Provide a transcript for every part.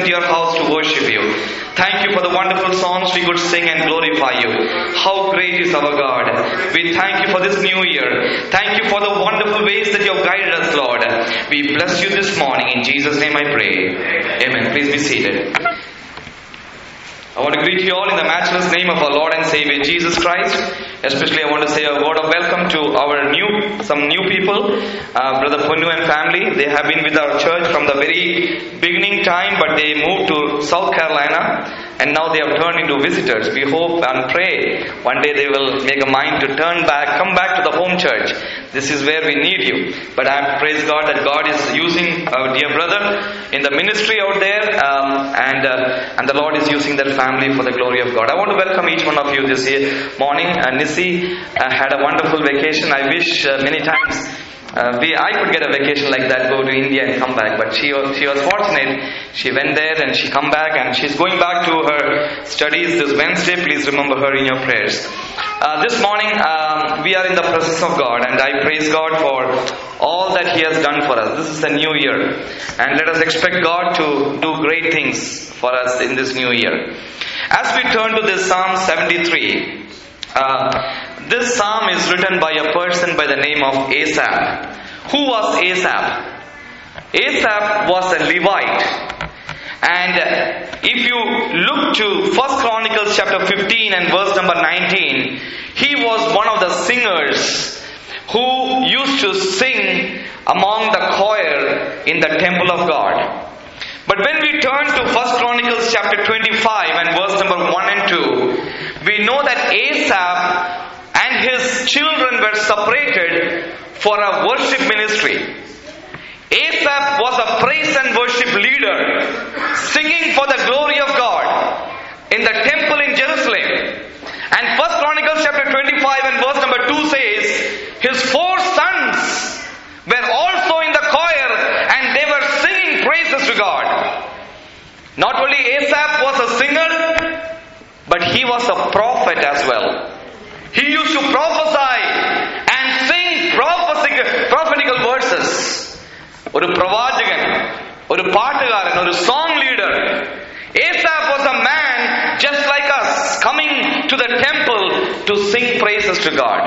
into your house to worship you. Thank you for the wonderful songs we could sing and glorify you. How great is our God. We thank you for this new year. Thank you for the wonderful ways that you have guided us, Lord. We bless you this morning. In Jesus' name I pray. Amen. Please be seated. I want to greet you all in the matchless name of our Lord and Savior Jesus Christ. Especially I want to say a word of welcome to some new people, Brother Punnu and family. They have been with our church from the very beginning time, but they moved to South Carolina and now they have turned into visitors. We hope and pray one day they will make a mind to come back to the home church. This is where we need you. But I praise God that God is using our dear brother in the ministry out there, and the Lord is using that family for the glory of God. I want to welcome each one of you this morning. Nisi had a wonderful vacation. I wish many times I could get a vacation like that, go to India and come back. But she was fortunate. She went there and she come back, and she's going back to her studies this Wednesday. Please remember her in your prayers. This morning we are in the presence of God, and I praise God for all that He has done for us. This is a new year, and let us expect God to do great things for us in this new year. As we turn to this Psalm 73, this psalm is written by a person by the name of Asaph. Who was Asaph? Asaph was a Levite. And if you look to 1 Chronicles chapter 15 and verse number 19, he was one of the singers who used to sing among the choir in the temple of God. But when we turn to 1 Chronicles chapter 25 and verse number 1 and 2, we know that Asaph and his children were separated for a worship ministry. Asaph was a praise and worship leader, singing for the glory of God in the temple in Jerusalem. And 1 Chronicles chapter 25 and verse number 2 says, his 4 sons were also in the choir, and they were singing praises to God. Not only Asaph was a singer, but he was a prophet as well. He used to prophesy and sing prophetical verses. ഒരു പ്രവാചകൻ, ഒരു പാട്ടുകാരൻ, ഒരു song leader. Asaph was a man just like us, coming to the temple to sing praises to God.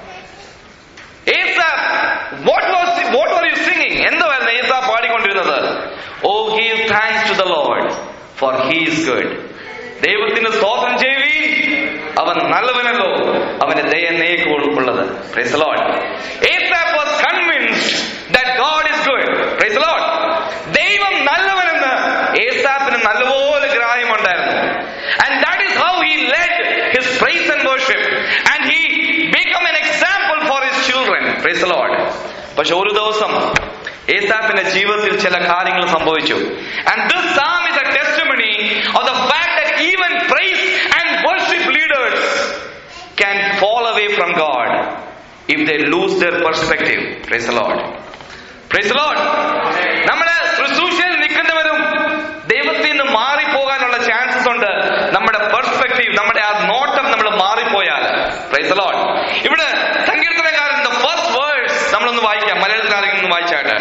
Asaph, what were you singing? എന്തുവായിരുന്നു Asaph പാടിക്കൊണ്ടിരുന്നത്? Oh, give thanks to the Lord, for He is good. ദൈവത്തിന് സ്തോത്രം ചെയ്യുവീൻ, അവൻ നല്ലവനല്ലോ, അവന്റെ ദയ എന്നേക്കുമുള്ളത്. Praise the Lord. Asaph was convinced that God is good. Praise the Lord. ദൈവം നല്ലവനെന്ന് ഏസാഫിന് നല്ലപോലെ ഗ്രാഹ്യമുണ്ടായിരുന്നു. And that is how he led his praise and worship, and he became an example for his children. Praise the Lord. പക്ഷെ ഒരു ദിവസം ഏസാഫിന്റെ ജീവിതത്തിൽ ചില കാര്യങ്ങൾ സംഭവിച്ചു. And this psalm is a testimony of the fact that even praise and worship leaders can fall away from God if they lose their perspective. Praise the Lord. Praise the Lord. നമ്മുടെ ശുശ്രൂഷയിൽ നിൽക്കുന്നവരും ദൈവത്തിൽ നിന്ന് മാറിപ്പോകാനുള്ള chances ഉണ്ട്. നമ്മുടെ perspective, നമ്മുടെ ആ നോട്ടം നമ്മൾ മാറിപ്പോയാൽ. Praise the Lord. ഇവിടെ സങ്കീർത്തനക്കാരൻ the first verse നമ്മളൊന്ന് വായിക്കാം. മലയാളത്തിലാരെങ്കിലും ഒന്ന് വായിച്ചാട്ടെ.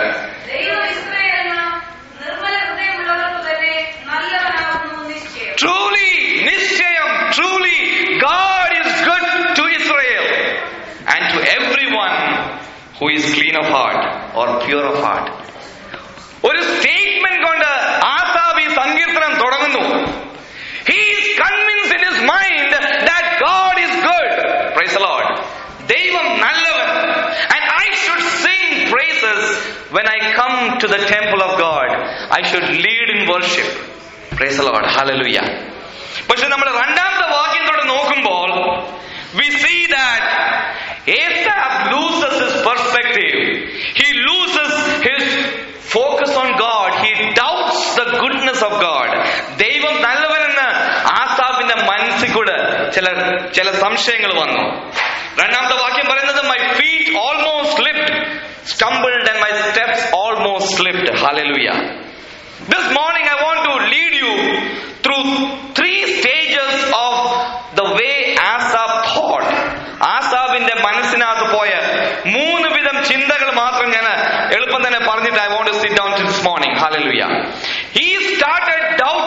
Truly, നിശ്ചയം, truly, God is good to Israel and to everyone who is clean of heart or pure of heart. ഒരു സ്റ്റേറ്റ്മെന്റ് കൊണ്ട് ആസാഫ് ഈ സങ്കീർത്തനം തുടങ്ങുന്നു. He is convinced in his mind that God is good. Praise the Lord. ദൈവം നല്ലവൻ. And I should sing praises when I come to the temple of God. I should lead in worship. Praise the Lord. Hallelujah. പക്ഷെ നമ്മൾ രണ്ടാമത്തെ വാക്യം തൊട്ട് നോക്കുമ്പോൾ we see that Asaph loses his perspective. He loses his focus on God. He doubts the goodness of God. ദൈവം നല്ലവനെന്ന് ആസാഫിന്റെ മനസ്സിൽ കൂടെ ചില സംശയങ്ങൾ വന്നു. രണ്ടാമത്തെ വാക്യം പറയുന്നത് my feet almost slipped, stumbled, and my steps almost slipped. Hallelujah. This morning I want to lead you through 3 stages of the way Asaph thought. ആസാഫിന്റെ മനസ്സിനകത്ത് പോയ 3 വിധം ചിന്തകൾ മാത്രം ഞാൻ എളുപ്പം തന്നെ പറഞ്ഞിട്ട് I want to sit down this morning. Hallelujah. He started doubting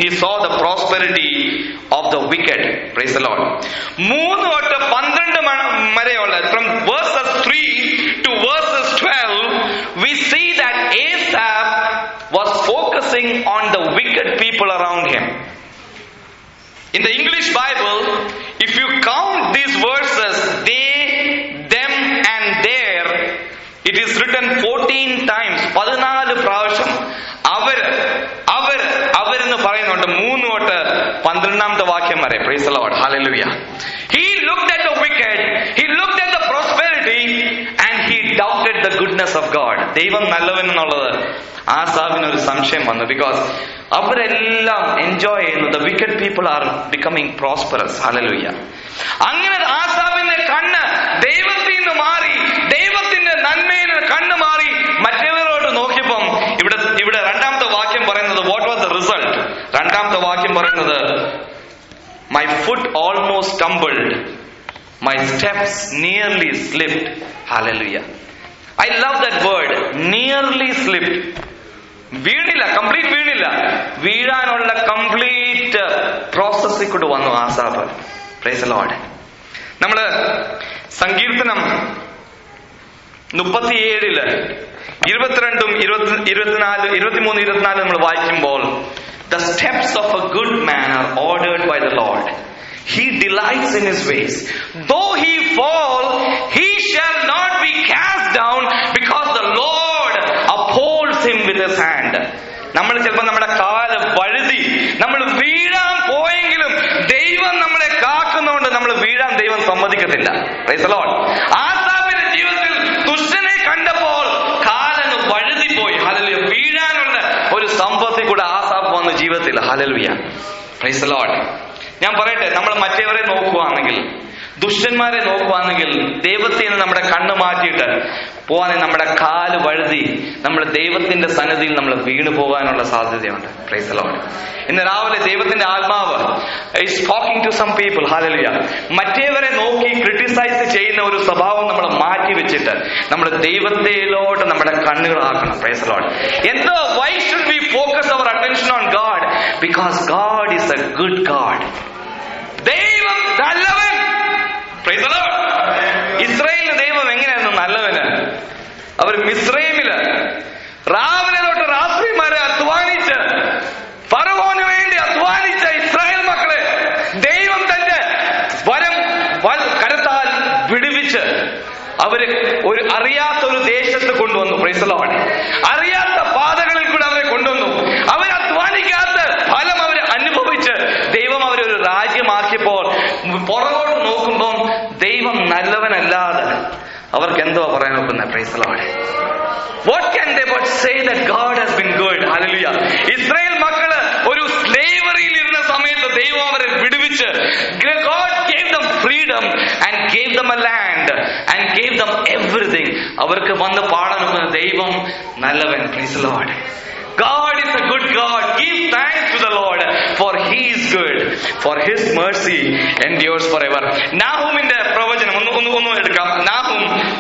he saw the prosperity of the wicked. Praise the Lord. 3 തൊട്ട് 12 വരെയുള്ള, from verses 3 to verses 12, we see that Asaph was focusing on the wicked people around him. In the English Bible, if you count these verses, they, them and their, it is written 14 times. 14 പ്രാവശ്യം അവരെന്ന് പറയുന്നുണ്ട്. 3 തൊട്ട് 12 വാക്യം വരെ. Praise the Lord. Hallelujah. He looked at the wicked, he looked at the prosperity, and he doubted the goodness of God. ദൈവം നല്ലവൻ എന്നുള്ളത് ആസാഫിന് ഒരു സംശയം വന്നു. ബിക്കോസ് അവരെല്ലാം എൻജോയ് ചെയ്യുന്നു. The wicked people are becoming prosperous. Hallelujah. അങ്ങനെ ആസാഫിന്റെ കണ്ണ് ദൈവത്തിൽ നിന്ന് മാറി, ദൈവത്തിന്റെ നന്മയിൽ കണ്ണ് മാറി മറ്റവരോട് നോക്കിയപ്പം ഇവിടെ രണ്ടാമത്തെ വാക്യം പറയുന്നത്, what was the result? രണ്ടാമത്തെ വാക്യം പറയുന്നത്, my foot almost stumbled, my steps nearly slipped. Hallelujah. I love that word, nearly slipped. വീണില്ല, കംപ്ലീറ്റ് വീണില്ല, വീഴാനുള്ള കംപ്ലീറ്റ് പ്രോസസ്സിൽ കൂടെ വന്നു ആസാഫ്. Price the Lord. നമ്മള് സങ്കീർത്തനം 37 23-24 നമ്മൾ വായിക്കുമ്പോൾ, the steps of a good man are ordered by the Lord. He delights in his ways. Though he fall, he shall not be cast down, because the Lord upholds him with his hand. നമ്മൾ ചിലപ്പോൾ നമ്മുടെ കാല് വഴുതി നമ്മൾ വീഴാൻ പോയെങ്കിലും ദൈവം നമ്മളെ കാക്കുന്നതുകൊണ്ട് നമ്മൾ വീഴാൻ ദൈവം സമ്മതിക്കത്തില്ല. Price the Lord. ആസാഫിന്റെ ജീവിതത്തിൽ ദുഷ്ടനെ കണ്ടപ്പോൾ കാലന് വഴുതിപ്പോയി. ഹല്ലേലൂയ. വീഴാനുള്ള ഒരു സംഭവത്തിൽ കൂടെ ആസാഫ് വന്നു ജീവിതത്തിൽ. ഹല്ലേലൂയ. Praise the Lord. ഞാൻ പറയട്ടെ, നമ്മൾ മറ്റേവരെ നോക്കുവാണെങ്കിൽ, ദുഷ്ടന്മാരെ നോക്കുവാണെങ്കിൽ, ദൈവത്തിൽ നിന്ന് നമ്മുടെ കണ്ണ് മാറ്റിയിട്ട് പോവാണെങ്കിൽ നമ്മുടെ കാല് വഴുതി നമ്മൾ ദൈവത്തിന്റെ സന്നിധിയിൽ നമ്മൾ വീണു പോകാനുള്ള സാധ്യതയുണ്ട്. Praise the Lord. ഇന്ന് രാവിലെ ദൈവത്തിന്റെ ആത്മാവ് is talking to some people. Hallelujah. മറ്റേവരെ നോക്കി ക്രിട്ടിസൈസ് ചെയ്യുന്ന ഒരു സ്വഭാവം നമ്മൾ മാറ്റി വെച്ചിട്ട് നമ്മൾ ദൈവത്തിലോട്ട് നമ്മുടെ കണ്ണുകളാക്കണം. Praise the Lord. എന്തോ why should we focus our attention on God? Because God is a good God. ദൈവം നല്ലവൻ. Praise the Lord. ഇസ്രായേലിന്റെ ദൈവം എങ്ങനെയായിരുന്നു നല്ലവന്? അവർ മിസ്രൈമില് രാവിലെ തൊട്ട് രാത്രി വരെ അധ്വാനിച്ച് ഫറവോന് വേണ്ടി അധ്വാനിച്ച ഇസ്രായേൽ മക്കളെ ദൈവം തന്റെ കരത്താൽ വിടുവിച്ച് അവര് ഒരു അറിയാത്ത ഒരു ദേശത്ത് കൊണ്ടുവന്നു. Praise the Lord. അറിയാത്ത പാതകളിൽ കൂടെ അവരെ കൊണ്ടുവന്നു. അവർ അധ്വാനിക്കാത്ത ഫലം അവർ അനുഭവിച്ച് ദൈവം അവരെ ഒരു രാജ്യമാക്കിയപ്പോൾ പുറകോട്ട് നോക്കുമ്പോൾ ദൈവം നല്ലവനല്ലാതെ അവർക്ക് എന്തോ പറയാൻ നോക്കുന്നത്? Praise the Lord. What can they but say that God has been good? Hallelujah. Israel മക്കള് ഒരു സ്ലേവറിയിൽ ഇരുന്ന സമയത്ത് ദൈവം അവരെ വിടുവിച്ച്, God gave them freedom and gave them a land and gave them everything. അവർക്ക് വന്ന് പാടാൻ നോക്കുന്ന ദൈവം നല്ലവൻ. Praise the Lord. God is a good God. Give thanks to the Lord, for He is good, for His mercy endures forever. നാഹൂമിന്റെ പ്രവചനം ഒന്ന് എടുക്കാം. നാഹൂം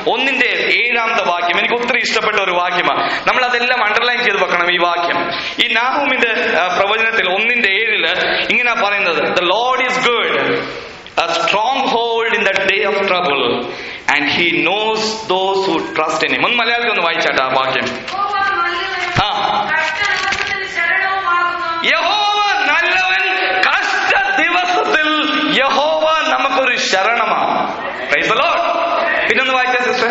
1:7 വാക്യം എനിക്ക് ഒത്തിരി ഇഷ്ടപ്പെട്ട ഒരു വാക്യമാണ്. നമ്മൾ അതെല്ലാം അണ്ടർലൈൻ ചെയ്ത് വെക്കണം ഈ വാക്യം. ഈ നാഹൂമിന്റെ പ്രവചനത്തിൽ 1:7 ഇങ്ങനെ പറയുന്നത്, the Lord is good, a stronghold in the day of trouble, and He knows those who trust in Him. ഒന്ന് മലയാളത്തിൽ ഒന്ന് വായിച്ചാട്ടെ ആ വാക്യം. യഹോവ നല്ലവൻ, കഷ്ട ദിവസത്തിൽ യഹോവ നമുക്കൊരു ശരണമാണ്. Price the Lord. പിന്നൊന്ന് വായിച്ചാ സിസ്റ്റർ.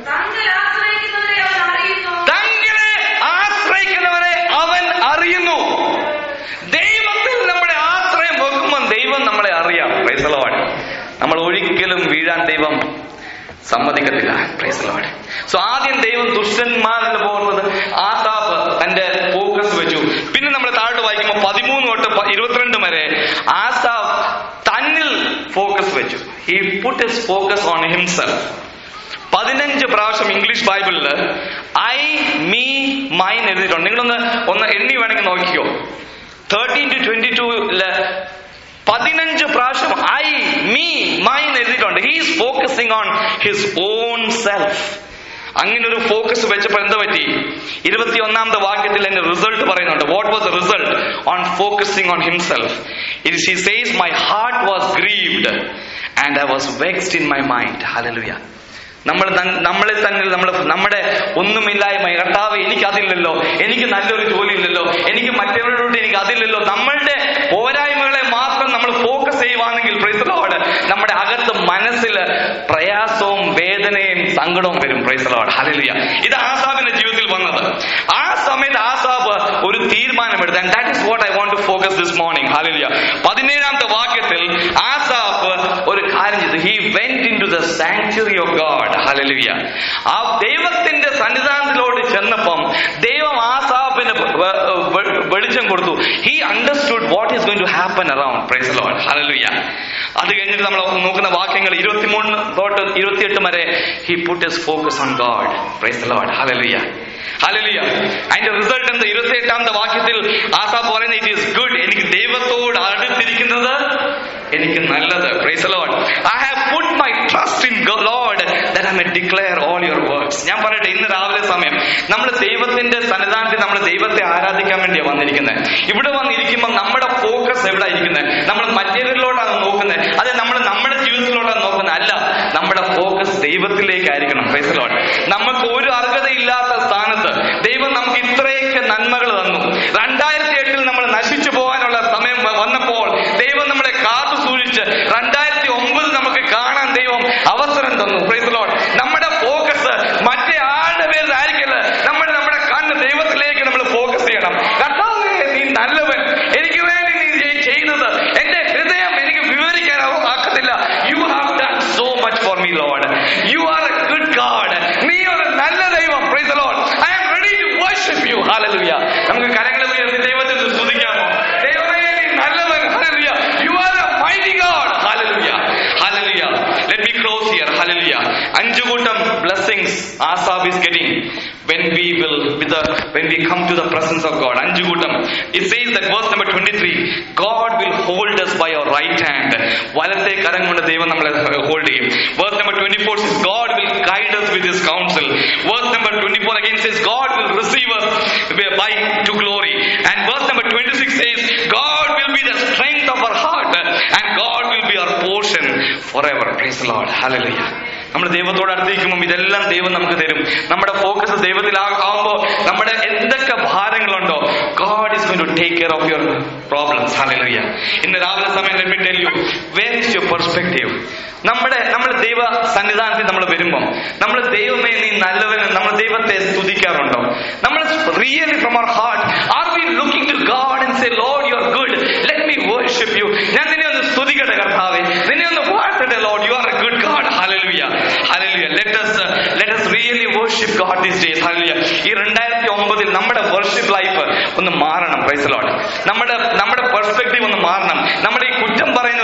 തങ്ങളെ ആശ്രയിക്കുന്നവരെ അവൻ അറിയുന്നു. ദൈവത്തിൽ നമ്മുടെ ആശ്രയം വെക്കുമ്പോൾ ദൈവം നമ്മളെ അറിയാം. Praise the Lord. നമ്മൾ ഒരിക്കലും വീഴാൻ ദൈവം സമ്മതിക്കത്തില്ല. Price the Lord. സോ ആദ്യം ദൈവം ദുഷ്ടന്മാരുടെ പോകുന്നത് ആസാഫ് തന്റെ ഫോക്കസ് വെച്ചു. പിന്നെ നമ്മൾ താഴോട്ട് വായിക്കുമ്പോൾ 13 തൊട്ട് 22 വരെ ആസാഫ് തന്നിൽ ഫോക്കസ് വെച്ചു. He put his focus on himself. 15 പ്രാവശ്യം ഇംഗ്ലീഷ് ബൈബിളില് ഐ, മീ, മൈൻ എഴുതിയിട്ടുണ്ട്. നിങ്ങളൊന്ന് എണ്ണി വേണമെങ്കിൽ നോക്കിക്കോ. 13 to 22 15 പ്രാവശ്യം ഐ, മീ, മൈൻ എഴുതിയിട്ടുണ്ട്. He is focusing on his own self. അങ്ങനെ ഒരു ഫോക്കസ് വെച്ചപ്പോൾ എന്താ പറ്റി? 21ാമത്തെ വാക്യത്തിൽ അതിന്റെ റിസൾട്ട് പറയുന്നുണ്ട്. What was the result on focusing on himself? It he says my heart was grieved and I was vexed in my mind. Hallelujah. നമ്മളെ തന്നെ നമ്മുടെ ഒന്നുമില്ലായ്മ, കർത്താവ് എനിക്ക് അതില്ലല്ലോ, എനിക്ക് നല്ലൊരു ജോലി ഇല്ലല്ലോ, എനിക്ക് മറ്റവരോട് എനിക്ക് അതില്ലല്ലോ, നമ്മളുടെ പോരായ്മകളെ മാത്രം നമ്മൾ ഫോക്കസ് ചെയ്യുവാണെങ്കിൽ പ്രൈസ് ദി ലോർഡ്, നമ്മുടെ അകത്ത് മനസ്സിൽ പ്രയാസവും വേദനയും സങ്കടവും വരും. Praise the Lord. ഹല്ലേലൂയ. ഇത് ആസാബിന്റെ ജീവിതത്തിൽ വന്നത്. ആ സമയത്ത് ആസാബ് ഒരു തീരുമാനമെടുത്തു. And that is what I want to focus this morning. Hallelujah. 17ാമത്തെ വാക്യത്തിൽ ആസാബ് ഒരു കാര്യം ചെയ്തു. He went into the sanctuary of God. Hallelujah. ആ ദൈവത്തിന്റെ സന്നിധാനത്തിലോട്ട് ചെന്നപ്പം ദൈവം ആസാബിന് വെളിച്ചം കൊടുത്തു. He understood what is going to happen around. Praise the Lord. Hallelujah. അത് കഴിഞ്ഞിട്ട് നമ്മൾ നോക്കുന്ന വാക്യങ്ങൾ 23 തൊട്ട് 28 വരെ he put his focus on God. Praise the Lord. Hallelujah. Hallelujah. അതിന്റെ റിസൾട്ട് എന്താ? 28ാമത്തെ വാക്യത്തിൽ ആസാബ് പറയുന്നത്, ഇറ്റ് ഈസ് ഗുഡ്, എനിക്ക് ദൈവത്തോട് അടുത്തിരിക്കുന്നത് എനിക്ക് നല്ലത്. Praise the Lord. I have put my trust in Lord that I may declare all your words. ഞാൻ പറയട്ടെ, ഇന്ന് രാവിലെ സമയം നമ്മൾ ദൈവത്തിന്റെ സന്നിധാനത്തിൽ നമ്മൾ ദൈവത്തെ ആരാധിക്കാൻ വേണ്ടിയാണ് വന്നിരിക്കുന്നത്. ഇവിടെ വന്നിരിക്കുമ്പോൾ നമ്മുടെ ഫോക്കസ് എവിടെ ഇരിക്കുന്നത്? നമ്മൾ മറ്റേവരിലോട്ടാണ് നോക്കുന്നത്? അതെ, നമ്മൾ നമ്മുടെ ജീവിതത്തിലോട്ടാണ് നോക്കുന്നത്? അല്ല, നമ്മുടെ ഫോക്കസ് ദൈവത്തിലേക്കായിരിക്കണം. Praise the Lord. നമുക്ക് ഒരു അർഹതയില്ലാത്ത സ്ഥാനത്ത് ദൈവം നമുക്ക് ഇത്രയൊക്കെ നന്മകൾ തന്നു. 2008 നമ്മൾ നശിച്ചു പോകാനുള്ള സമയം വന്നപ്പോൾ ദൈവം നമ്മളെ കാത്തു സൂക്ഷിച്ച് 2009 നമുക്ക് കാണാൻ ദൈവം അവസരം തന്നു. Praise the Lord. നമ്മുടെ ഫോക്കസ് മറ്റേ ആളുടെ പേരിലായിരിക്കല്ല. നമ്മുടെ കണ്ണ് ദൈവത്തിലേക്ക് നമ്മൾ ഫോക്കസ് ചെയ്യണം. കർത്താവേ, നീ നല്ലവൻ, എനിക്ക് വേണ്ടി നീ ചെയ്യുന്നത് എന്റെ ഹൃദയം എനിക്ക് വിവരിക്കാൻ ആക്കത്തില്ല. You have done so much for me Lord. You are a good God. നീ ഒരു നല്ല ദൈവം. Praise the Lord. I am ready to worship you. Hallelujah. നമുക്ക് കരങ്ങൾ ഉയർത്തി ദൈവത്തെ സ്തുതിക്കാമോ? ദൈവമേ, നീ നല്ലവൻ. Hallelujah. You are a mighty God. Hallelujah. Hallelujah. Let me close here. Hallelujah. 5 കൂട്ടം blessings Asaph is getting when we come to the presence of God. 5 കൂട്ടം. It says that verse number 23, God will hold us by our right hand. വലത്തെ കരം കൊണ്ട് ദൈവം നമ്മളെ hold ചെയ്യും. Verse number 24 says God will guide us with his counsel. Verse number 24 again says God will receive us by to glory. And verse number 26 says God will be the strength of our heart and God will be our portion forever. Praise the Lord. Hallelujah. നമ്മൾ ദൈവത്തോട് അടുത്തിരിക്കുമ്പോൾ ഇതെല്ലാം ദൈവം നമുക്ക് തരും. നമ്മുടെ focus ദൈവത്തിലാകുമ്പോൾ നമ്മുടെ എന്തൊക്കെ ഭാരങ്ങളുണ്ടോ, God is going to take care of your problems. Hallelujah. ഇന്ന് രാവിലെ സമയം let me tell you, where is your perspective? നമ്മുടെ ദൈവ സന്നിധാനത്തിൽ നമ്മൾ വരുമ്പോൾ നമ്മൾ ദൈവമേ നീ നല്ലവന് നമ്മൾ ദൈവത്തെ സ്തുതിക്കാറുണ്ടോ? നമ്മൾ really from our heart are we looking to God and say Lord you are good, let me worship you. ഞാൻ നിന്നെ ഒന്ന് സ്തുതിക്കട്ടെ കർത്താവേ, നിന്നെ ഒന്ന് വാഴ്ത്തട്ടെ Lord, you are a good God. Hallelujah. Hallelujah. Let us really worship God these days. Hallelujah. ഈ 2009 നമ്മുടെ worship life ഒന്ന് മാറണം. Praise the Lord. നമ്മുടെ പെർസ്പെക്റ്റീവ് ഒന്ന് മാറണം. നമ്മുടെ ഈ കുറ്റം പറയുന്ന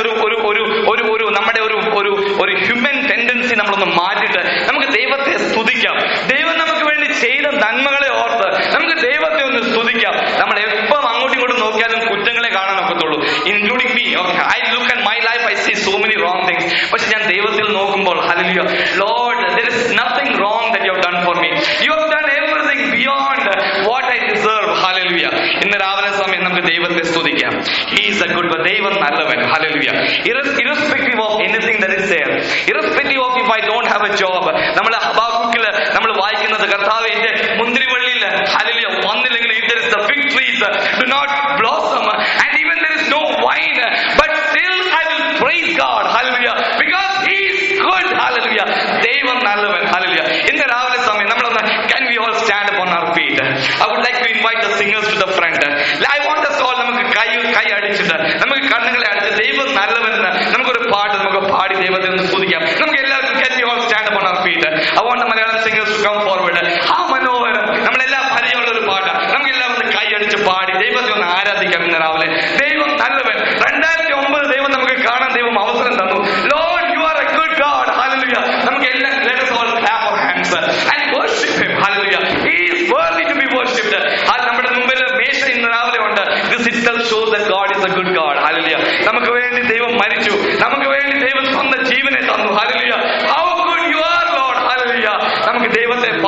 ഒരു നമ്മുടെ ഒരു ഹ്യൂമൻ ടെൻഡൻസി നമ്മളൊന്ന് മാറ്റിയിട്ട് നമുക്ക് ദൈവത്തെ സ്തുതിക്കാം. ദൈവം നമുക്ക് വേണ്ടി ചെയ്ത നന്മകളെ ഓർത്ത് നമുക്ക് ദൈവത്തെ ഒന്ന് സ്തുതിക്കാം. നമ്മൾ എപ്പം അങ്ങോട്ടും ഇങ്ങോട്ടും നോക്കിയാലും കുറ്റങ്ങളെ കാണാൻ ഒക്കത്തുള്ളൂ, including me. I look at my life, I see so many wrong things. പക്ഷെ ഞാൻ ദൈവത്തിൽ നോക്കുമ്പോൾ hallelujah, Lord there is nothing wrong that you have done for me. You have done everything beyond what I deserve. Hallelujah. ഇന്ന് രാവിലെ സമയം നമുക്ക് ദൈവത്തെ സ്തുതിക്കാം. He is a good God. ദൈവം നല്ലവൻ. Hallelujah. Irrespective of anything that is there, irrespective of if I don't have a job, നമ്മൾ ഹബക്കൂക്കിൽ നമ്മൾ വായിക്കുന്നത് കർത്താവേ എന്റെ മുന്തിരിവള്ളിയിൽ ഹല്ലേലൂയ വന്നില്ലെങ്കിൽ there is the fig trees do not blossom and even there is no wine, but still I will praise God. Hallelujah. Because he is good. Hallelujah. ദൈവം നല്ലവൻ. Hallelujah. ഇന്ന് രാവിലെ സമയം നമ്മളൊന്ന് can we all stand up on our feet? I would like to invite the singers to the front. I want us all നമുക്ക് കൈ അടിച്ചിട്ട് നമുക്ക് കണ്ണുകളെ അടിച്ച് ദൈവം നല്ലവനെന്ന് നമുക്കൊരു പാട്ട് നമുക്ക് പാടി ദൈവത്തെ ഒന്ന് സ്തുതിക്കാം. നമുക്ക് എല്ലാവർക്കും can we all stand up on our feet? I want the Malayalam singers to come forward. ആ മനോഹരം നമ്മളെല്ലാം പരിചയമുള്ള ഒരു പാട്ട് നമുക്ക് എല്ലാം ഒന്ന് കൈ അടിച്ച് പാടി ദൈവത്തെ ഒന്ന് ആരാധിക്കാം. ഇന്ന് രാവിലെ ദൈവം നല്ലവൻ. 2009 ദൈവം നമുക്ക് കാണാൻ ദൈവം അവസരം തന്നു. Lord you are a good God. Hallelujah. നമുക്ക് എല്ലാം let us all clap our hands and worship him. Hallelujah. He is worthy to be worshipped. നമ്മുടെ മുമ്പിൽ മേശ ഇന്ന് രാവിലെ ഉണ്ട്. This itself shows that God is a good God. Hallelujah. നമുക്ക് വേണ്ടി ദൈവം മരിച്ചു, നമുക്ക് വേണ്ടി ദൈവം സ്വന്തം ജീവനെ തന്നു. Hallelujah. How good you are Lord. Hallelujah. നമുക്ക് ദൈവത്തെ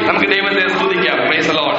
നമുക്ക് ദൈവത്തെ സ്തുതിക്കാം. Praise the Lord.